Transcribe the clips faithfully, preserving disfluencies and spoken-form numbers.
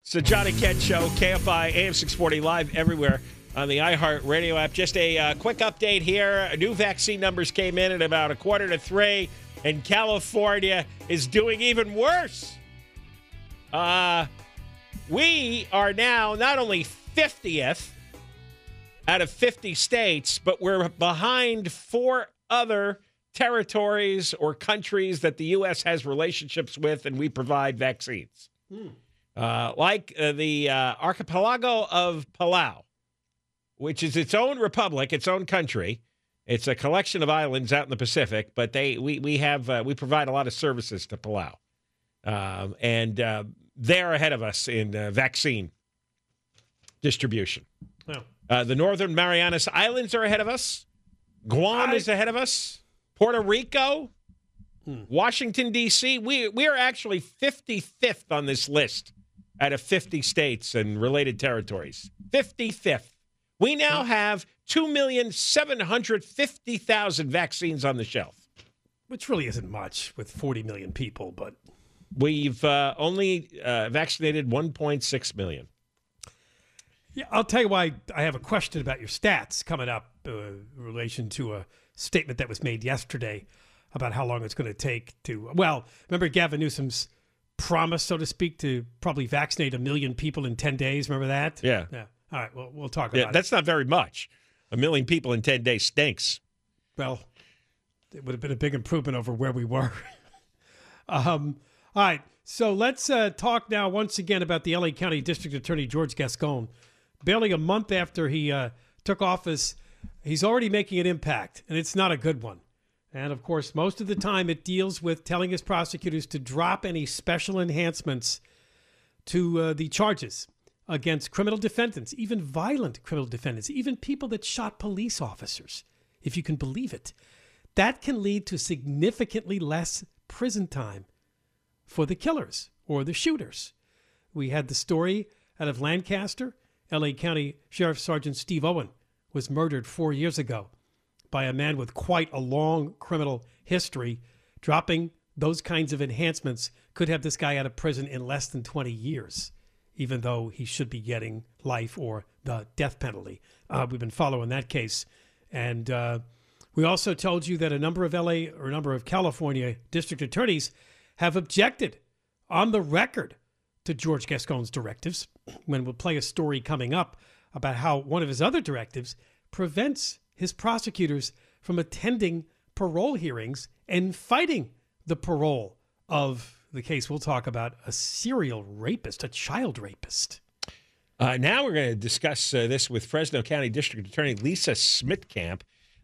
It's the John and Ken Show, K F I, A M six forty, live everywhere on the iHeart Radio app. Just a uh, quick update here. New vaccine numbers came in at about a quarter to three, and California is doing even worse. Uh, we are now not only fiftieth out of fifty states, but we're behind four other territories or countries that the U S has relationships with, and we provide vaccines. Hmm. Uh, like uh, the uh, archipelago of Palau, which is its own republic, its own country. It's a collection of islands out in the Pacific, but they we we have uh, we provide a lot of services to Palau, um, and uh, they're ahead of us in uh, vaccine distribution. Oh. Uh, the Northern Marianas Islands are ahead of us. Guam I... is ahead of us. Puerto Rico, hmm. Washington D C We we are actually fifty-fifth on this list out of fifty states and related territories. fifty-fifth. We now have two million seven hundred fifty thousand vaccines on the shelf. Which really isn't much with forty million people, but... We've uh, only uh, vaccinated one point six million. Yeah, I'll tell you why I have a question about your stats coming up uh, in relation to a statement that was made yesterday about how long it's going to take to... Well, remember Gavin Newsom's promise, so to speak, to probably vaccinate a million people in ten days? Remember that? Yeah. Yeah. All right, well, we'll talk yeah, about that's it. That's not very much. A million people in ten days stinks. Well, it would have been a big improvement over where we were. um, all right, so let's uh, talk now once again about the L A County District Attorney George Gascon. Barely a month after he uh, took office, he's already making an impact, and it's not a good one. And, of course, most of the time it deals with telling his prosecutors to drop any special enhancements to uh, the charges against criminal defendants, even violent criminal defendants, even people that shot police officers, if you can believe it. That can lead to significantly less prison time for the killers or the shooters. We had the story out of Lancaster. L A County Sheriff Sergeant Steve Owen was murdered four years ago by a man with quite a long criminal history. Dropping those kinds of enhancements could have this guy out of prison in less than twenty years, even though he should be getting life or the death penalty. Uh, we've been following that case. And uh, we also told you that a number of L A or a number of California district attorneys have objected on the record to George Gascon's directives, when we'll play a story coming up about how one of his other directives prevents his prosecutors from attending parole hearings and fighting the parole of the case we'll talk about, a serial rapist, a child rapist. Uh, now we're going to discuss uh, this with Fresno County District Attorney Lisa Smitkamp.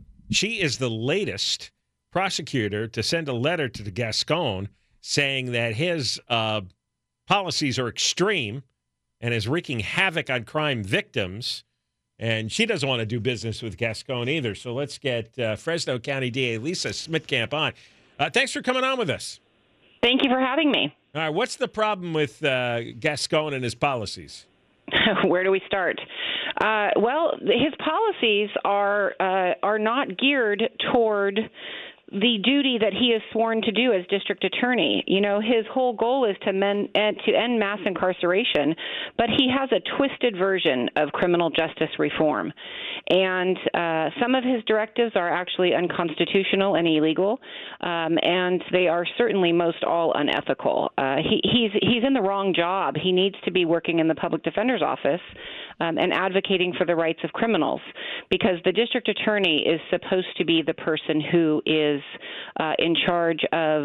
She is the latest prosecutor to send a letter to the Gascon saying that his uh, policies are extreme and is wreaking havoc on crime victims. And she doesn't want to do business with Gascon either. So let's get uh, Fresno County D A Lisa Smitkamp on. Uh, thanks for coming on with us. Thank you for having me. All right, what's the problem with uh, Gascon and his policies? Where do we start? Uh, well, his policies are uh, are not geared toward the duty that he is sworn to do as district attorney. You know, his whole goal is to, men, uh, to end mass incarceration, but he has a twisted version of criminal justice reform. And uh, some of his directives are actually unconstitutional and illegal, um, and they are certainly most all unethical. Uh, he, he's, he's in the wrong job. He needs to be working in the public defender's office um, and advocating for the rights of criminals, because the district attorney is supposed to be the person who is uh, in charge of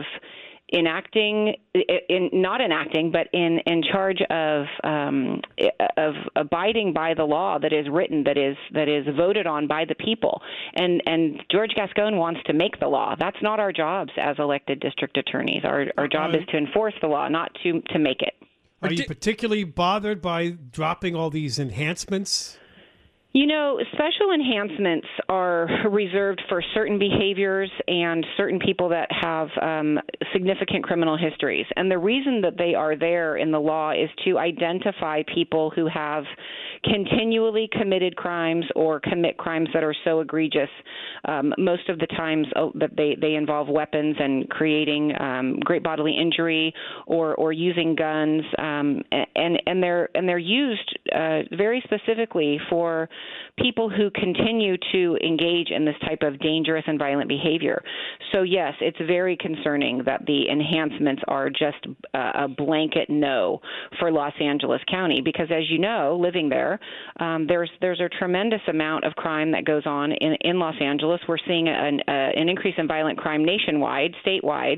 enacting, in not enacting, but in, in charge of um, of abiding by the law that is written, that is that is voted on by the people. And and George Gascon wants to make the law. That's not our jobs as elected district attorneys. Our our job uh, is to enforce the law, not to to make it. Are you particularly bothered by dropping all these enhancements? You know, special enhancements are reserved for certain behaviors and certain people that have um, significant criminal histories. And the reason that they are there in the law is to identify people who have continually committed crimes or commit crimes that are so egregious, um, most of the times uh, that they, they involve weapons and creating um, great bodily injury or, or using guns, um, and and they're and they're used uh, very specifically for people who continue to engage in this type of dangerous and violent behavior. So yes, it's very concerning that the enhancements are just a, a blanket no for Los Angeles County, because as you know, living there, um, there's there's a tremendous amount of crime that goes on in, in Los Angeles. We're seeing an, uh, an increase in violent crime nationwide, statewide.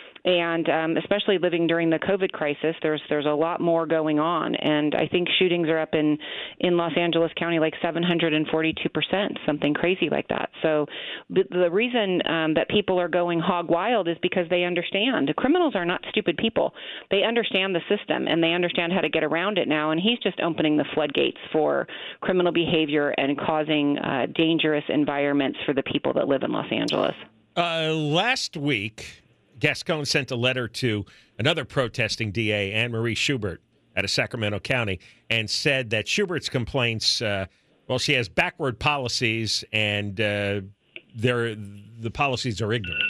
And um, especially living during the COVID crisis, there's there's a lot more going on. And I think shootings are up in, in Los Angeles County like seven hundred forty-two percent, something crazy like that. So the, the reason um, that people are going hog wild is because they understand. The criminals are not stupid people. They understand the system, and they understand how to get around it now. And he's just opening the floodgates for criminal behavior and causing uh, dangerous environments for the people that live in Los Angeles. Uh, last week, Gascon sent a letter to another protesting D A, Anne Marie Schubert, out of Sacramento County, and said that Schubert's complaints, uh, well, she has backward policies, and uh, they're, the policies are ignorant.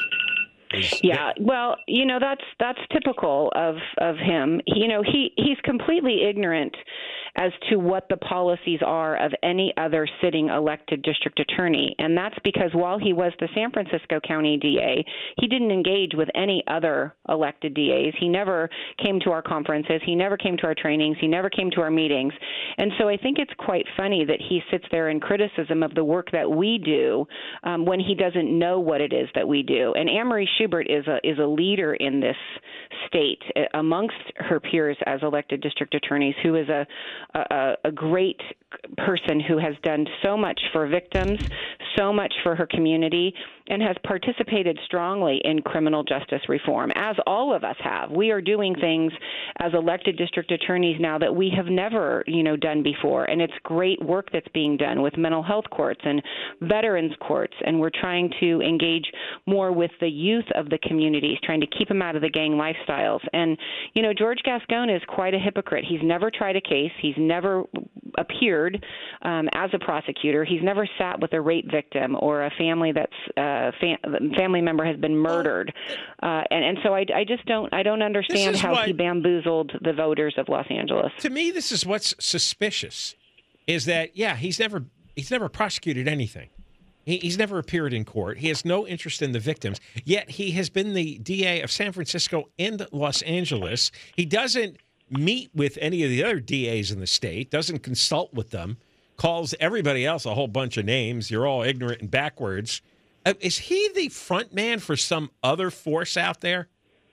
Is yeah, well, you know, that's that's typical of, of him. You know, he, he's completely ignorant as to what the policies are of any other sitting elected district attorney. And that's because while he was the San Francisco County D A, he didn't engage with any other elected D As. He never came to our conferences. He never came to our trainings. He never came to our meetings. And so I think it's quite funny that he sits there in criticism of the work that we do um, when he doesn't know what it is that we do. And Anne Marie Schubert is a, is a leader in this state amongst her peers as elected district attorneys, who is a A, a great person who has done so much for victims, so much for her community, and has participated strongly in criminal justice reform, as all of us have. We are doing things as elected district attorneys now that we have never, you know, done before, and it's great work that's being done with mental health courts and veterans courts, and we're trying to engage more with the youth of the communities, trying to keep them out of the gang lifestyles. And, you know, George Gascon is quite a hypocrite. He's never tried a case. He's never appeared um, as a prosecutor. He's never sat with a rape victim or a family that's uh, fam- family member has been murdered, uh, and and so I, I just don't I don't understand how what, he bamboozled the voters of Los Angeles. To me, this is what's suspicious, is that yeah he's never he's never prosecuted anything. He, he's never appeared in court. He has no interest in the victims. Yet he has been the D A of San Francisco and Los Angeles. He doesn't meet with any of the other D As in the state, doesn't consult with them, calls everybody else a whole bunch of names. You're all ignorant and backwards. Uh, is he the front man for some other force out there?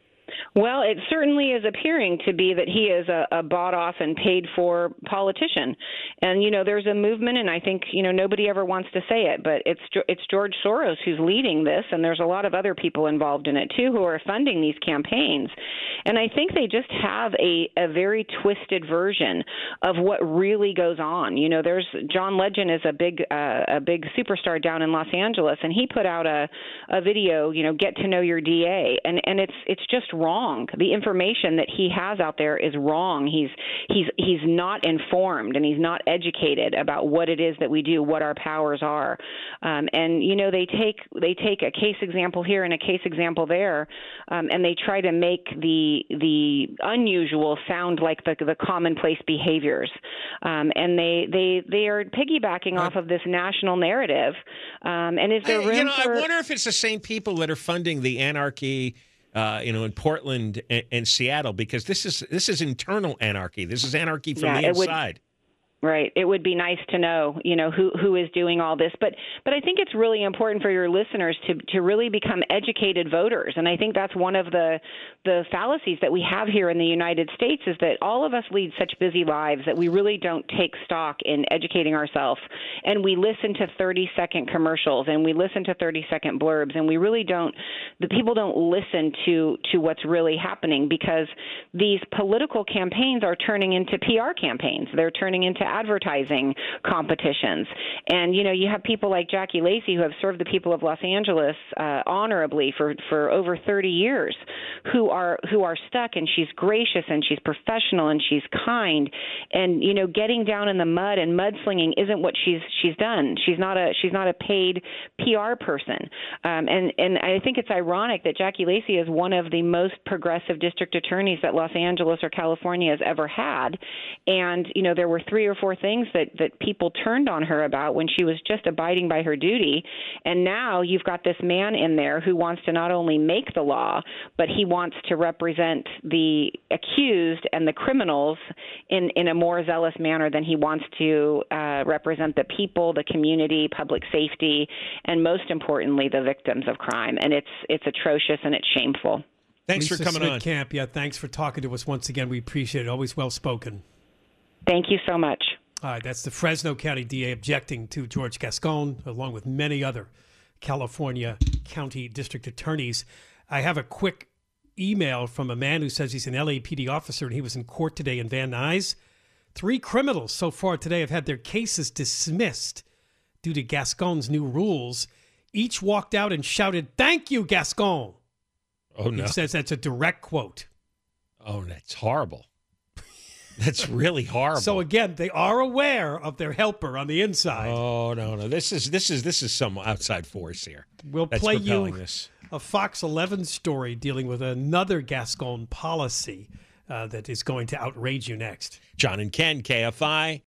Well, it certainly is appearing to be that he is a, a bought-off and paid-for politician. And, you know, there's a movement, and I think, you know, nobody ever wants to say it, but it's it's George Soros who's leading this, and there's a lot of other people involved in it, too, who are funding these campaigns. And I think they just have a, a very twisted version of what really goes on. You know, there's John Legend is a big uh, a big superstar down in Los Angeles, and he put out a, a video, you know, get to know your D A, and, and it's it's just wrong. The information that he has out there is wrong. He's he's he's not informed, and he's not educated about what it is that we do, what our powers are. Um, and you know, they take they take a case example here and a case example there, um, and they try to make the the unusual sound like the the commonplace behaviors. Um, and they they they are piggybacking off of this national narrative. Um, and is there room I, you know, for? I wonder if it's the same people that are funding the anarchy. Uh, you know, in Portland and, and Seattle, because this is this is internal anarchy. This is anarchy from yeah, the inside. Would, right. It would be nice to know, you know, who who is doing all this. But but I think it's really important for your listeners to to really become educated voters. And I think that's one of the the fallacies that we have here in the United States, is that all of us lead such busy lives that we really don't take stock in educating ourselves. And we listen to thirty second commercials, and we listen to thirty second blurbs, and we really don't, the people don't listen to, to what's really happening, because these political campaigns are turning into P R campaigns. They're turning into advertising competitions. And, you know, you have people like Jackie Lacey, who have served the people of Los Angeles uh, honorably for, for over thirty years, who are who are stuck, and she's gracious, and she's professional, and she's kind, and you know, getting down in the mud and mudslinging isn't what she's she's done. She's not a she's not a paid P R person, um, and and I think it's ironic that Jackie Lacey is one of the most progressive district attorneys that Los Angeles or California has ever had, and you know, there were three or four things that that people turned on her about when she was just abiding by her duty, and now you've got this man in there who wants to not only make the law, but he wants to represent the accused and the criminals in, in a more zealous manner than he wants to uh, represent the people, the community, public safety, and most importantly, the victims of crime. And it's it's atrocious and it's shameful. Thanks Lisa for coming on. Camp, yeah, thanks for talking to us once again. We appreciate it. Always well spoken. Thank you so much. All right, that's the Fresno County D A objecting to George Gascon, along with many other California county district attorneys. I have a quick email from a man who says he's an L A P D officer and he was in court today in Van Nuys. Three criminals so far today have had their cases dismissed due to Gascon's new rules. Each walked out and shouted, "Thank you, Gascon." Oh, no. He says that's a direct quote. Oh, that's horrible. That's really horrible. So again, they are aware of their helper on the inside. Oh, no, no. This is this is this is some outside force here. We'll that's play propelling you this. a Fox eleven story dealing with another Gascon policy uh, that is going to outrage you next. John and Ken, K F I.